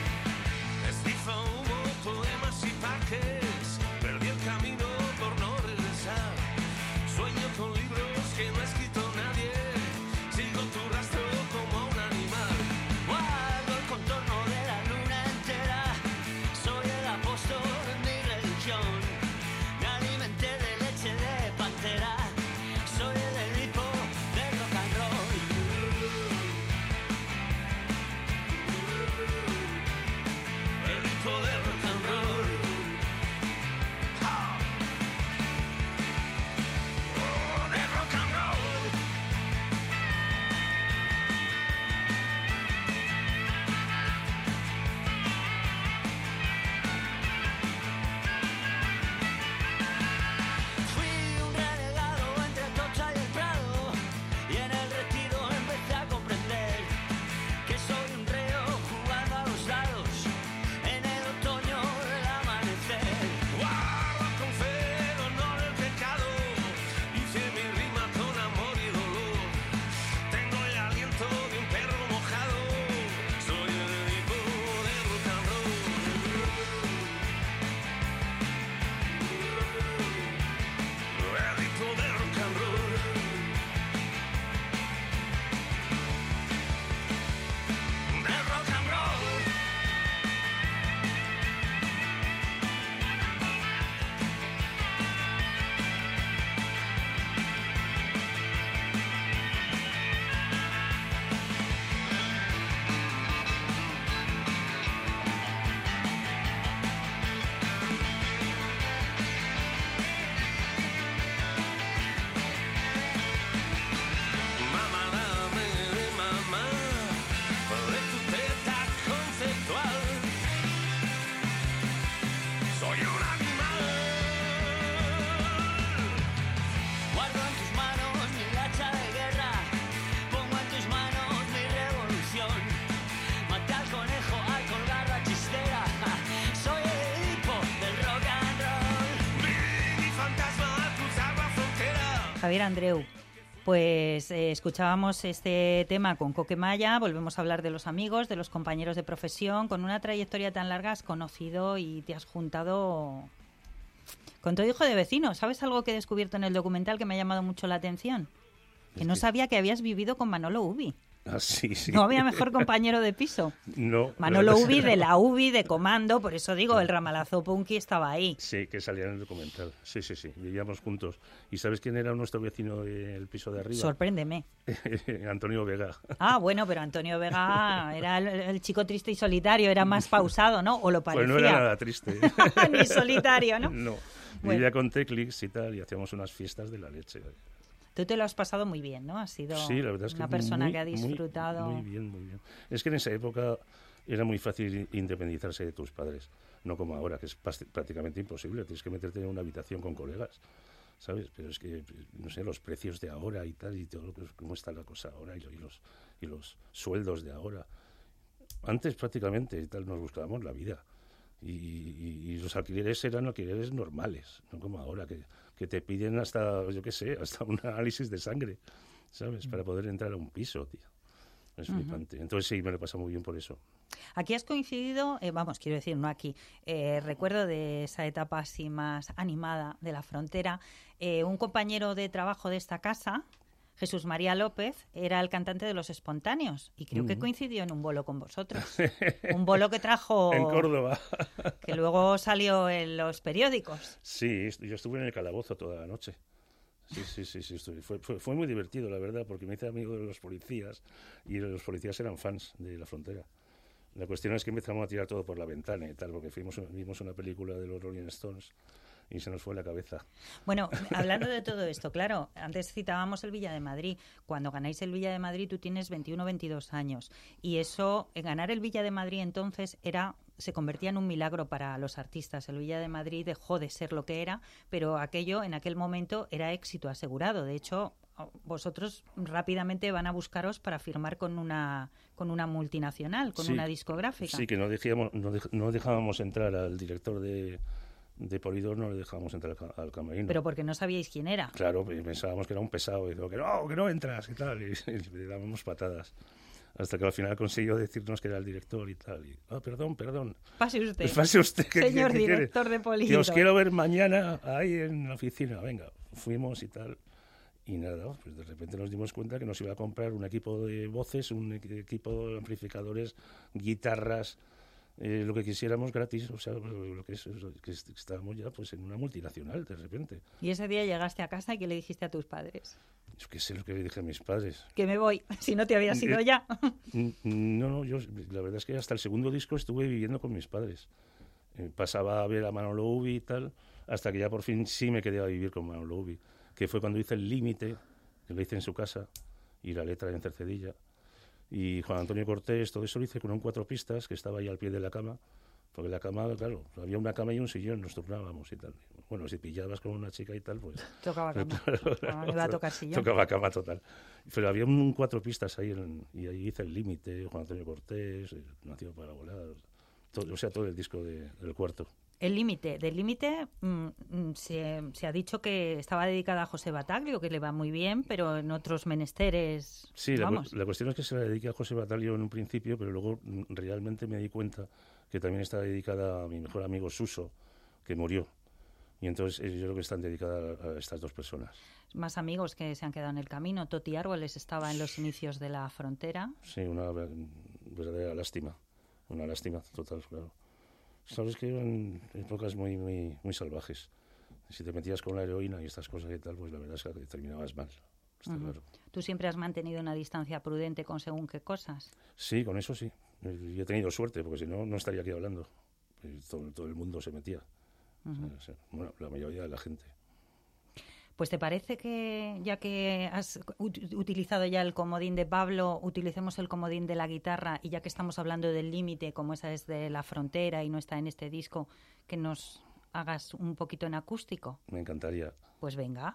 Poemas y parques, perdí el camino por no Javier Andreu. Pues escuchábamos este tema con Coquemaya, volvemos a hablar de los amigos, de los compañeros de profesión. Con una trayectoria tan larga has conocido y te has juntado con tu hijo de vecino. ¿Sabes algo que he descubierto en el documental que me ha llamado mucho la atención? Que no sabía que habías vivido con Manolo Ubi. Ah, sí, sí. No había mejor compañero de piso. No. Manolo Ubi de la Ubi, de Comando, por eso digo, el ramalazo punky estaba ahí. Sí, que salía en el documental. Sí, sí, sí, vivíamos juntos. ¿Y sabes quién era nuestro vecino del piso de arriba? Sorpréndeme. Antonio Vega. Ah, bueno, pero Antonio Vega era el chico triste y solitario, era más pausado, ¿no? O lo parecía. Pues no era nada triste. Ni solitario, ¿no? No, Bueno. vivía con Teclix y tal, y hacíamos unas fiestas de la leche. Tú te lo has pasado muy bien, ¿no? Has sido Sí, la verdad es que una persona muy, que ha disfrutado. Muy bien, muy bien. Es que en esa época era muy fácil independizarse de tus padres, no como ahora, que es prácticamente imposible. Tienes que meterte en una habitación con colegas, ¿sabes? Pero es que, no sé, los precios de ahora y tal, y todo, cómo está la cosa ahora, y los sueldos de ahora. Antes prácticamente y tal nos buscábamos la vida. Y los alquileres eran alquileres normales, no como ahora, que te piden hasta, yo qué sé, hasta un análisis de sangre, ¿sabes? Para poder entrar a un piso, tío. Es flipante. Entonces sí, me lo he pasado muy bien por eso. Aquí has coincidido, quiero decir, no aquí, recuerdo de esa etapa así más animada de la frontera, un compañero de trabajo de esta casa, Jesús María López, era el cantante de Los Espontáneos y creo que coincidió en un bolo con vosotros. Un bolo que trajo... En Córdoba. Que luego salió en los periódicos. Sí, yo estuve en el calabozo toda la noche. Sí, fue muy divertido, la verdad, porque me hice amigo de los policías y los policías eran fans de La Frontera. La cuestión es que empezamos a tirar todo por la ventana y tal, porque vimos una película de los Rolling Stones y se nos fue la cabeza. Bueno, hablando de todo esto, claro, antes citábamos el Villa de Madrid. Cuando ganáis el Villa de Madrid tú tienes 21 o 22 años y eso, ganar el Villa de Madrid entonces se convertía en un milagro para los artistas. El Villa de Madrid dejó de ser lo que era, pero aquello en aquel momento era éxito asegurado. De hecho, vosotros rápidamente van a buscaros para firmar con una multinacional, con una discográfica. Sí, que no dejábamos entrar al director de Polydor, no le dejábamos entrar al camerino. Pero porque no sabíais quién era. Claro, pensábamos que era un pesado, y dijo, que no entras, y tal, y le dábamos patadas. Hasta que al final consiguió decirnos que era el director y tal. Y, perdón. Pase usted. Pues pase usted. Señor director de Polydor. Que os quiero ver mañana ahí en la oficina. Venga, fuimos y tal. Y nada, pues de repente nos dimos cuenta que nos iba a comprar un equipo de voces, un equipo de amplificadores, guitarras, lo que quisiéramos gratis. O sea, lo que estábamos ya pues en una multinacional de repente. Y ese día llegaste a casa y ¿qué le dijiste a tus padres? Yo qué sé lo que le dije a mis padres. Que me voy, si no te habías ido ya. No, yo la verdad es que hasta el segundo disco estuve viviendo con mis padres. Pasaba a ver a Manolo Ubi y tal, hasta que ya por fin sí me quedé a vivir con Manolo Ubi, que fue cuando hice El Límite, que lo hice en su casa, y la letra en Cercedilla. Y Juan Antonio Cortés, todo eso lo hice con un 4 pistas, que estaba ahí al pie de la cama, porque la cama, claro, había una cama y un sillón, nos turnábamos y tal. Bueno, si pillabas con una chica y tal, pues... Tocaba cama. No iba a tocar sillón. Tocaba cama total. Pero había un 4 pistas ahí, y ahí hice El Límite, Juan Antonio Cortés, Nacido para volar, todo el disco del cuarto. El Límite. Del Límite se ha dicho que estaba dedicada a José Bataglio, que le va muy bien, pero en otros menesteres... Sí, la cuestión es que se la dediqué a José Bataglio en un principio, pero luego realmente me di cuenta que también está dedicada a mi mejor amigo Suso, que murió. Y entonces yo creo que están dedicadas a estas dos personas. Más amigos que se han quedado en el camino. Toti Árboles estaba en los inicios de La Frontera. Sí, una verdadera lástima. Una lástima total, claro. Sabes que eran épocas muy, muy, muy salvajes. Si te metías con la heroína y estas cosas y tal, pues la verdad es que terminabas mal. Está claro. ¿Tú siempre has mantenido una distancia prudente con según qué cosas? Sí, con eso sí. Y he tenido suerte, porque si no, no estaría aquí hablando. Todo el mundo se metía. O sea, bueno, la mayoría de la gente. Pues ¿te parece que, ya que has utilizado ya el comodín de Pablo, utilicemos el comodín de la guitarra y ya que estamos hablando del Límite, como esa es de La Frontera y no está en este disco, que nos hagas un poquito en acústico? Me encantaría. Pues venga.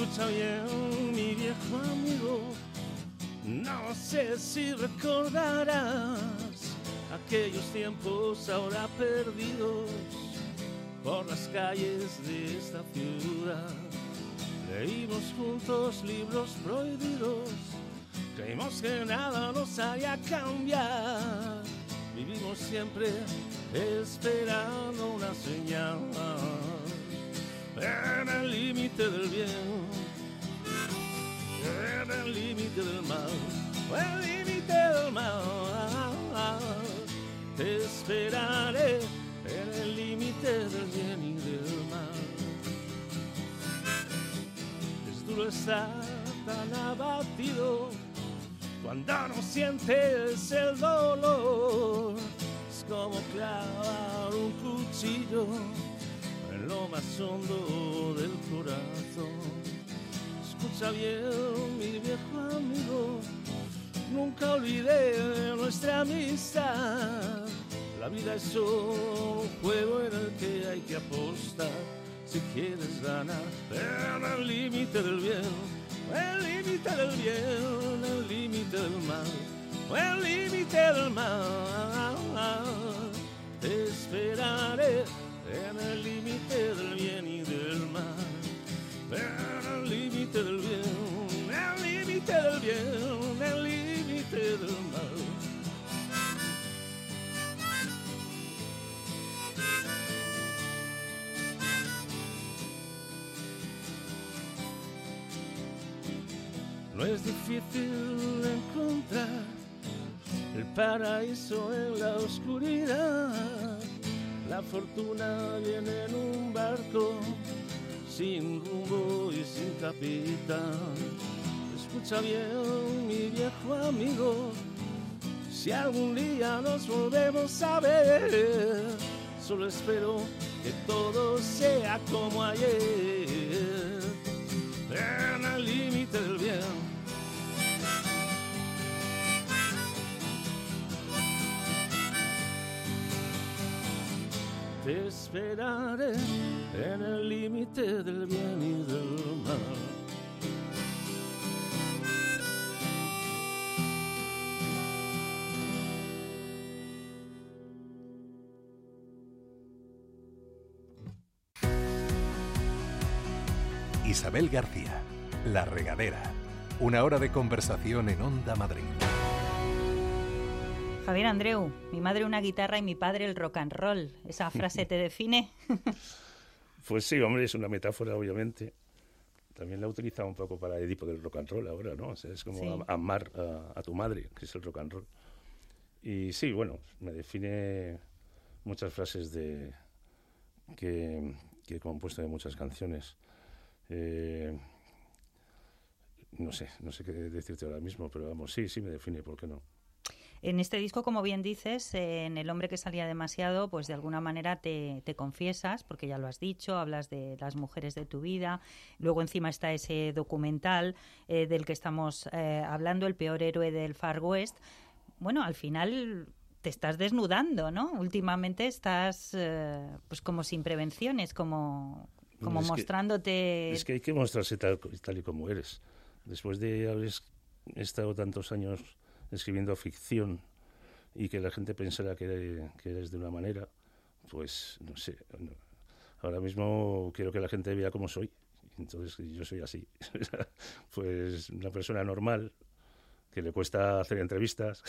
Escucha bien, mi viejo amigo, no sé si recordarás aquellos tiempos ahora perdidos por las calles de esta ciudad. Leímos juntos libros prohibidos, creímos que nada nos haría cambiar. Vivimos siempre esperando una señal en el límite del bien, en el límite del mal, en el límite del mal. Te esperaré en el límite del bien y del mal. Es duro estar tan abatido cuando no sientes el dolor. Es como clavar un cuchillo en lo más hondo del corazón. Escucha bien, mi viejo amigo, nunca olvidé nuestra amistad. La vida es solo un juego en el que hay que apostar si quieres ganar. En el límite del bien, el límite del bien, el límite del mal, el límite del mal. Te esperaré en el límite del bien y del mal, en el límite del bien, el límite del bien, el límite del mal. No es difícil encontrar el paraíso en la oscuridad. La fortuna viene en un barco sin rumbo y sin capitán. Escucha bien, mi viejo amigo, si algún día nos volvemos a ver, solo espero que todo sea como ayer, en el límite del bien. Te esperaré en el límite del bien y del mal. Isabel García, La Regadera. Una hora de conversación en Onda Madrid. Javier Andreu, mi madre una guitarra y mi padre el rock and roll. ¿Esa frase te define? Pues sí, hombre, es una metáfora, obviamente. También la he utilizado un poco para Edipo del rock and roll ahora, ¿no? O sea, es como sí. amar a tu madre, que es el rock and roll. Y sí, bueno, me define muchas frases que he compuesto de muchas canciones. No sé qué decirte ahora mismo, pero vamos, sí, me define, ¿por qué no? En este disco, como bien dices, en El hombre que salía demasiado, pues de alguna manera te confiesas, porque ya lo has dicho, hablas de las mujeres de tu vida. Luego encima está ese documental del que estamos hablando, El peor héroe del Far West. Bueno, al final te estás desnudando, ¿no? Últimamente estás pues como sin prevenciones, como mostrándote... Es que hay que mostrarse tal y como eres. Después de haber estado tantos años escribiendo ficción y que la gente pensara que eres de una manera, pues no sé, ahora mismo quiero que la gente vea cómo soy, entonces yo soy así. Pues una persona normal que le cuesta hacer entrevistas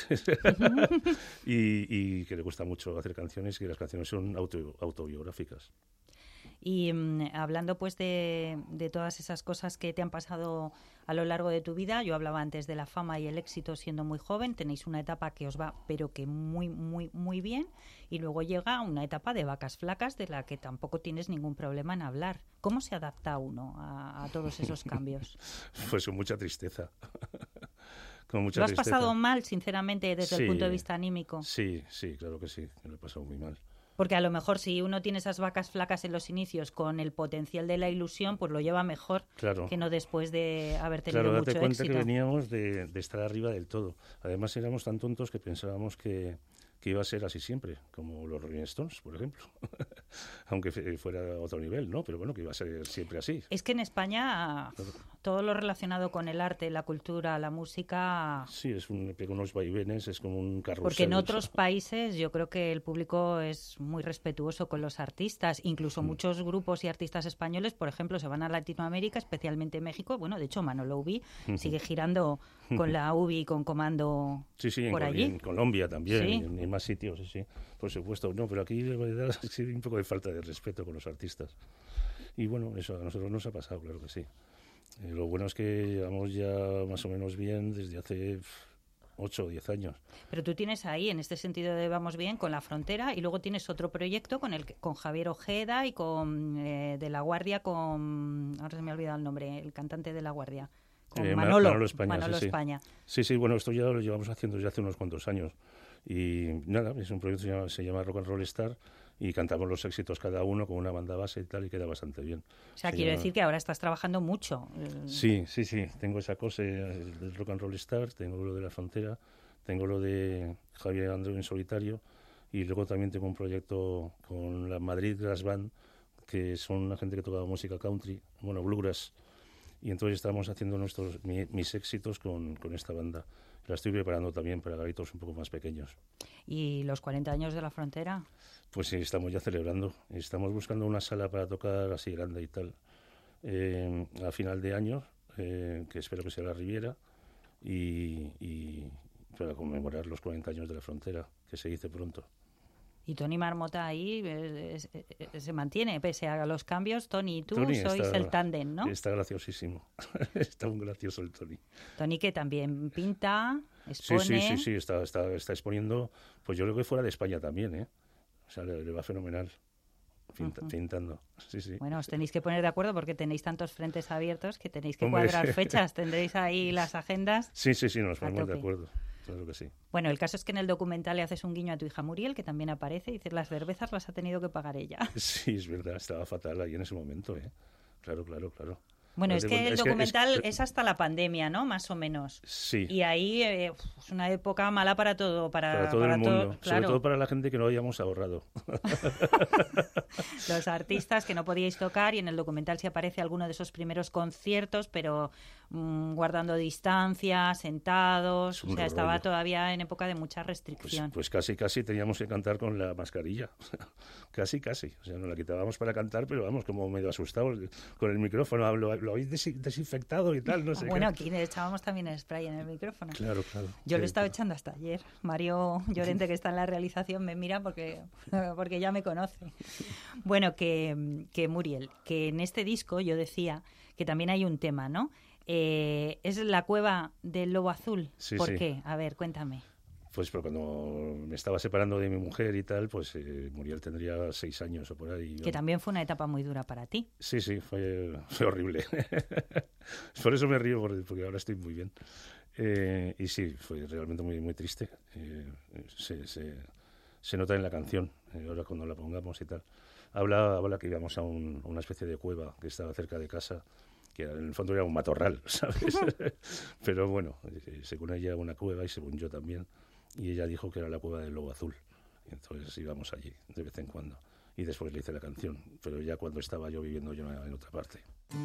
y que le cuesta mucho hacer canciones, y que las canciones son autobiográficas. Y hablando pues de todas esas cosas que te han pasado a lo largo de tu vida, yo hablaba antes de la fama y el éxito siendo muy joven, tenéis una etapa que os va pero que muy, muy, muy bien, y luego llega una etapa de vacas flacas de la que tampoco tienes ningún problema en hablar. ¿Cómo se adapta uno a todos esos cambios? Pues con mucha tristeza. ¿Lo has pasado mal, sinceramente, desde el punto de vista anímico? Sí, claro que sí, me lo he pasado muy mal. Porque a lo mejor si uno tiene esas vacas flacas en los inicios con el potencial de la ilusión, pues lo lleva mejor que no después de haber tenido mucho éxito. Claro, date cuenta que veníamos de estar arriba del todo. Además éramos tan tontos que pensábamos que que iba a ser así siempre, como los Rolling Stones, por ejemplo. Aunque fuera a otro nivel, ¿no? Pero bueno, que iba a ser siempre así. Es que en España todo lo relacionado con el arte, la cultura, la música... Sí, pega unos vaivenes, es como un carrusel. Porque en otros países yo creo que el público es muy respetuoso con los artistas. Incluso muchos grupos y artistas españoles, por ejemplo, se van a Latinoamérica, especialmente México. Bueno, de hecho, Manolo Ubi sigue girando con la Ubi y con Comando por allí. En Colombia también, ¿Sí? en más sitios, sí, por supuesto. No, pero aquí la verdad es que hay un poco de falta de respeto con los artistas. Y bueno, eso a nosotros nos ha pasado, claro que sí. Lo bueno es que llevamos ya más o menos bien desde hace 8 o 10 años. Pero tú tienes ahí, en este sentido de Vamos Bien, con La Frontera, y luego tienes otro proyecto con Javier Ojeda y con de La Guardia, ahora se me ha olvidado el nombre, el cantante de La Guardia. Con Manolo España. Sí, bueno, esto ya lo llevamos haciendo desde hace unos cuantos años. Y nada, es un proyecto que se llama Rock and Roll Star, y cantamos los éxitos cada uno con una banda base y tal, y queda bastante bien. O sea, quiero decir que ahora estás trabajando mucho. Sí, tengo esa cosa del Rock and Roll Star, tengo lo de La Frontera, tengo lo de Javier Andreu en solitario, y luego también tengo un proyecto con la Madrid Grass Band, que son una gente que toca música country, bueno, bluegrass, y entonces estamos haciendo mis éxitos con esta banda. La estoy preparando también para garitos un poco más pequeños. ¿Y los 40 años de La Frontera? Pues sí, estamos ya celebrando. Estamos buscando una sala para tocar así grande y tal. A final de año, que espero que sea la Riviera, y para conmemorar los 40 años de La Frontera, que se dice pronto. Y Tony Marmota ahí se mantiene, pese a los cambios. Tony y tú sois el tándem, ¿no? Está graciosísimo. Está muy gracioso el Tony. Tony, que también pinta, expone... Sí, está exponiendo, pues yo creo que fuera de España también, ¿eh? O sea, le va fenomenal pintando. Sí. Bueno, os tenéis que poner de acuerdo porque tenéis tantos frentes abiertos que tenéis que cuadrar fechas. Tendréis ahí las agendas. Sí, nos ponemos de acuerdo. Claro que sí. Bueno, el caso es que en el documental le haces un guiño a tu hija Muriel, que también aparece, y dices, las cervezas las ha tenido que pagar ella. Sí, es verdad, estaba fatal ahí en ese momento, ¿eh? Claro. Bueno, es que el documental es hasta la pandemia, ¿no? Más o menos. Sí. Y ahí es una época mala para todo. Para todo el mundo, claro. Sobre todo para la gente que no habíamos ahorrado. Los artistas que no podíais tocar, y en el documental sí aparece alguno de esos primeros conciertos, pero guardando distancia, sentados, o sea, estaba todavía en época de mucha restricción. Pues casi teníamos que cantar con la mascarilla. casi. O sea, nos la quitábamos para cantar, pero vamos, como medio asustados con el micrófono. Lo habéis desinfectado y tal, no sé. Bueno, aquí echábamos también spray en el micrófono. Claro. Yo lo he estado echando hasta ayer. Mario Llorente, que está en la realización, me mira porque ya me conoce. Bueno, que Muriel, que en este disco yo decía que también hay un tema, ¿no? Es La Cueva del Lobo Azul. Sí, ¿Por qué? A ver, cuéntame. Pues cuando me estaba separando de mi mujer y tal, pues Muriel tendría 6 años o por ahí. Que también fue una etapa muy dura para ti. Sí, fue horrible. Por eso me río, porque ahora estoy muy bien. Y sí, fue realmente muy, muy triste. Se nota en la canción, ahora cuando la pongamos y tal. Habla que íbamos a una especie de cueva que estaba cerca de casa, que en el fondo era un matorral, ¿sabes? Pero bueno, según ella una cueva y según yo también. Y ella dijo que era la Cueva del Lobo Azul. Y entonces íbamos allí de vez en cuando. Y después le hice la canción, pero ya cuando estaba yo viviendo yo en otra parte.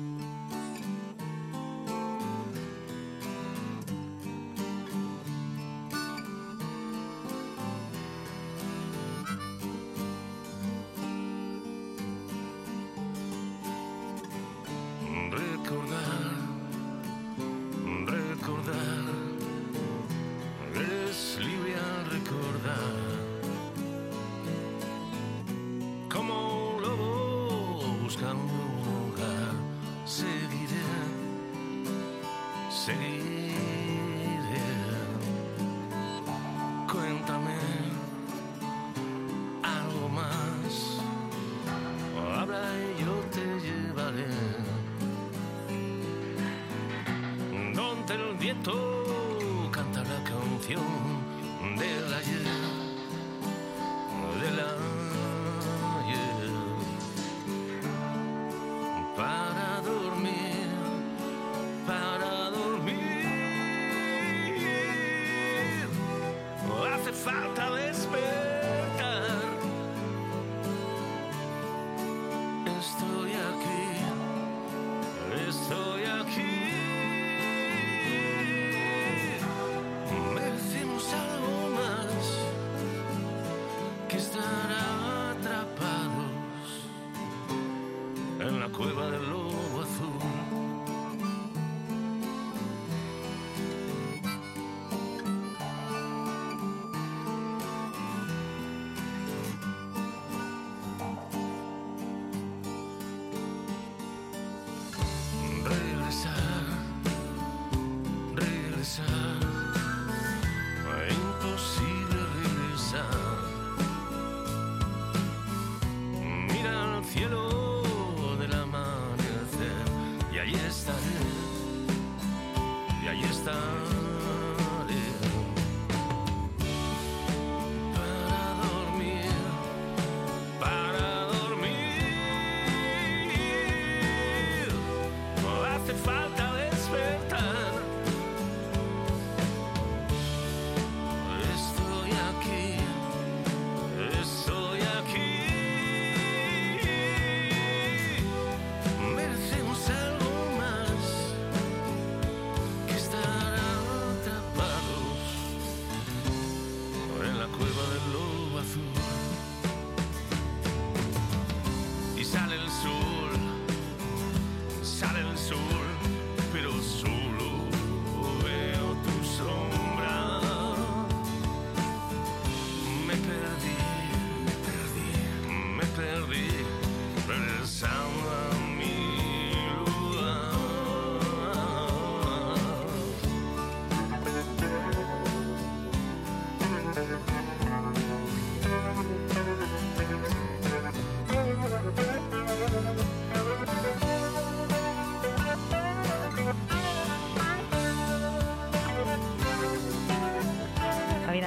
Cuéntame algo más, habla y yo te llevaré donde el viento canta la canción del ayer, para dormir, hace falta despertar.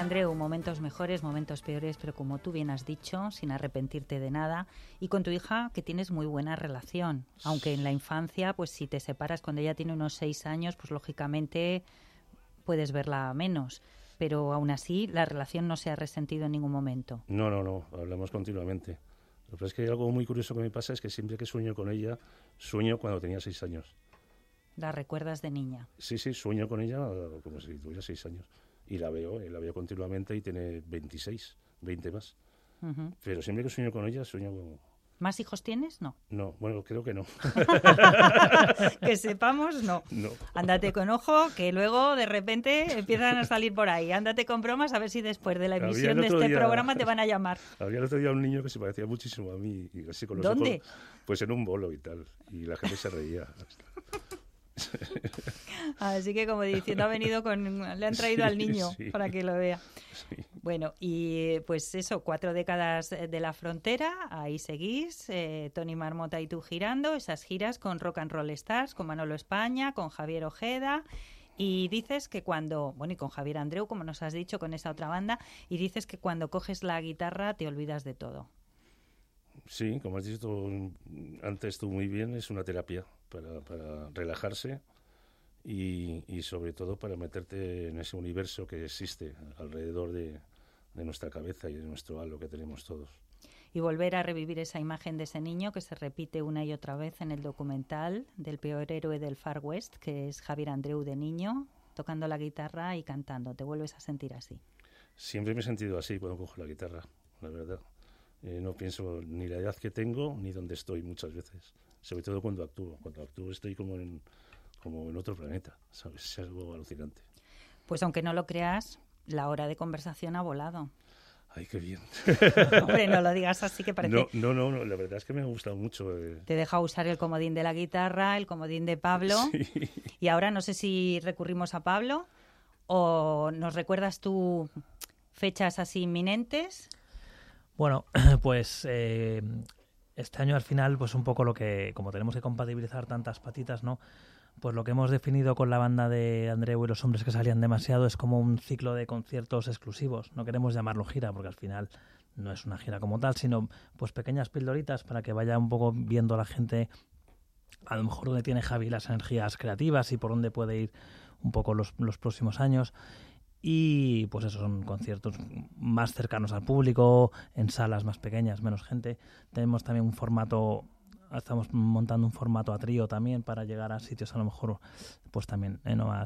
Andreu, momentos mejores, momentos peores, pero como tú bien has dicho, sin arrepentirte de nada, y con tu hija que tienes muy buena relación, aunque en la infancia, pues si te separas cuando ella tiene unos 6 años, pues lógicamente puedes verla menos, pero aún así la relación no se ha resentido en ningún momento. No, hablamos continuamente. Lo que pasa es que hay algo muy curioso que me pasa, es que siempre que sueño con ella, sueño cuando tenía 6 años. ¿La recuerdas de niña? Sí, sueño con ella como si tuviera 6 años. Y la veo continuamente y tiene 26, 20 más. Uh-huh. Pero siempre que sueño con ella, sueño como... ¿Más hijos tienes? No. No, bueno, creo que no. Que sepamos, no. Ándate con ojo, que luego de repente empiezan a salir por ahí. Ándate con bromas a ver si después de la emisión de este programa te van a llamar. Había el otro día un niño que se parecía muchísimo a mí. Y así con los ¿Dónde? Ojos, pues en un bolo y tal. Y la gente se reía. Así que como diciendo, le han traído al niño para que lo vea. Sí. Bueno, y pues eso, 4 décadas de la frontera, ahí seguís, Tony Marmota y tú girando, esas giras con Rock and Roll Stars, con Manolo España, con Javier Ojeda, y dices que y con Javier Andreu, como nos has dicho, con esa otra banda, y dices que cuando coges la guitarra te olvidas de todo. Sí, como has dicho antes tú muy bien, es una terapia para relajarse y sobre todo para meterte en ese universo que existe alrededor de nuestra cabeza y de nuestro halo que tenemos todos. Y volver a revivir esa imagen de ese niño que se repite una y otra vez en el documental del peor héroe del Far West, que es Javier Andreu de niño, tocando la guitarra y cantando. ¿Te vuelves a sentir así? Siempre me he sentido así cuando cojo la guitarra, la verdad. No pienso ni la edad que tengo ni dónde estoy muchas veces, sobre todo cuando actúo. Cuando actúo estoy como en otro planeta, ¿sabes? Es algo alucinante. Pues aunque no lo creas, la hora de conversación ha volado. ¡Ay, qué bien! Hombre, no lo digas así que parece... No, la verdad es que me ha gustado mucho. Te deja usar el comodín de la guitarra, el comodín de Pablo, sí. Y ahora no sé si recurrimos a Pablo o nos recuerdas tú fechas así inminentes. Bueno, pues este año al final, pues un poco lo que, como tenemos que compatibilizar tantas patitas, ¿no? Pues lo que hemos definido con la banda de Andreu y los hombres que salían demasiado es como un ciclo de conciertos exclusivos. No queremos llamarlo gira, porque al final no es una gira como tal, sino pues pequeñas pildoritas para que vaya un poco viendo la gente a lo mejor dónde tiene Javi las energías creativas y por dónde puede ir un poco los próximos años. Y pues esos son conciertos más cercanos al público, en salas más pequeñas, menos gente. Tenemos también estamos montando un formato a trío también para llegar a sitios a lo mejor pues también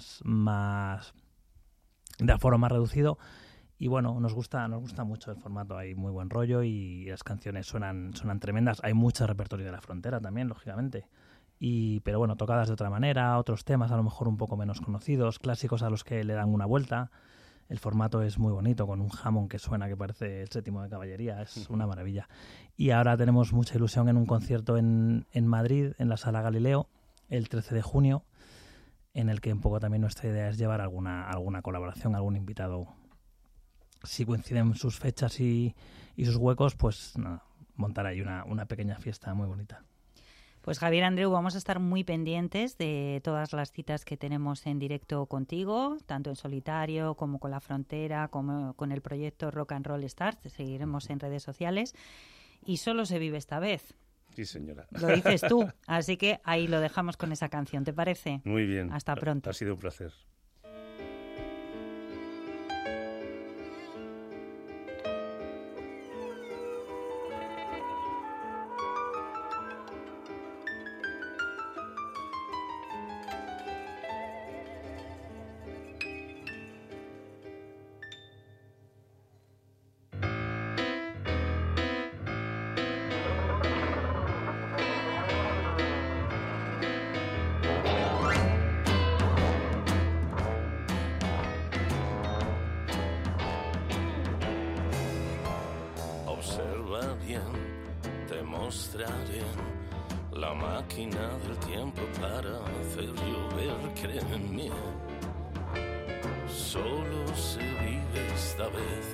más de aforo más reducido. Y bueno, nos gusta mucho el formato, hay muy buen rollo y las canciones suenan tremendas. Hay mucho repertorio de la frontera también, lógicamente. Pero bueno, tocadas de otra manera, otros temas a lo mejor un poco menos conocidos, clásicos a los que le dan una vuelta. El formato es muy bonito, con un Hammond que suena que parece el séptimo de caballería, es una maravilla. Y ahora tenemos mucha ilusión en un concierto en Madrid, en la Sala Galileo, el 13 de junio, en el que un poco también nuestra idea es llevar alguna colaboración, algún invitado. Si coinciden sus fechas y sus huecos, pues nada, montar ahí una pequeña fiesta muy bonita. Pues Javier Andreu, vamos a estar muy pendientes de todas las citas que tenemos en directo contigo, tanto en solitario como con La Frontera, como con el proyecto Rock and Roll Stars. Te seguiremos en redes sociales y solo se vive esta vez. Sí, señora. Lo dices tú, así que ahí lo dejamos con esa canción, ¿te parece? Muy bien. Hasta pronto. Ha sido un placer. Observa bien, te mostraré la máquina del tiempo para hacer llover, créeme. Solo se vive esta vez.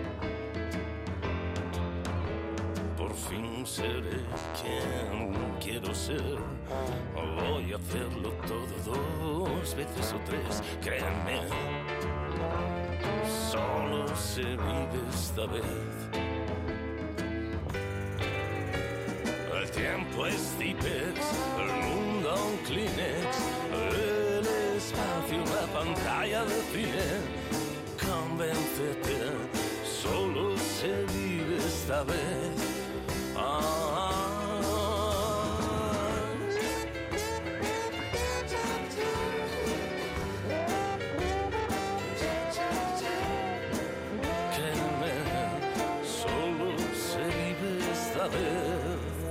Por fin seré quien quiero ser. Voy a hacerlo todo 2 veces o 3, créeme. Solo solo se vive esta vez. El tiempo es Tipex, el mundo un Kleenex, el espacio una pantalla de cine. Convéncete, solo se vive esta vez. Créeme, solo se vive esta vez.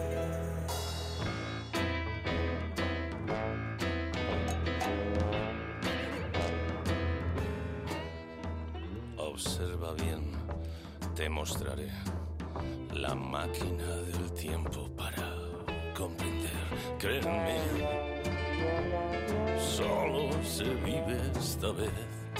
Observa bien, te mostraré la máquina del tiempo para comprender. Créeme, solo se vive esta vez.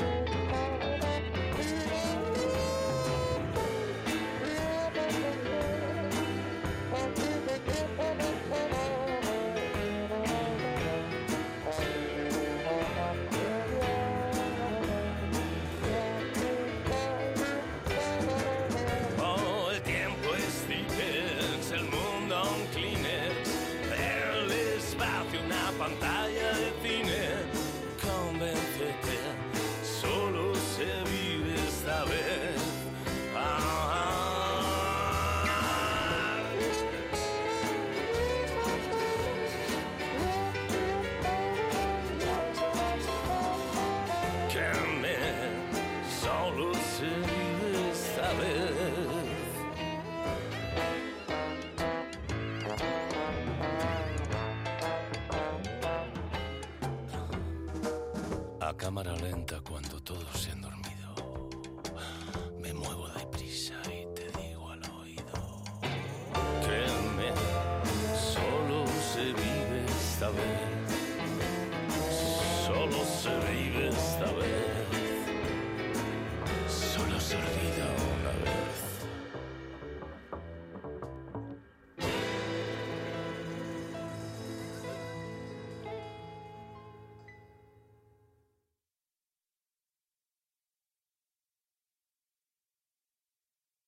Pantalla de cine, convéncete, solo se vive esta vez. Créeme, solo se vive esta vez. A cámara lenta cuando todo se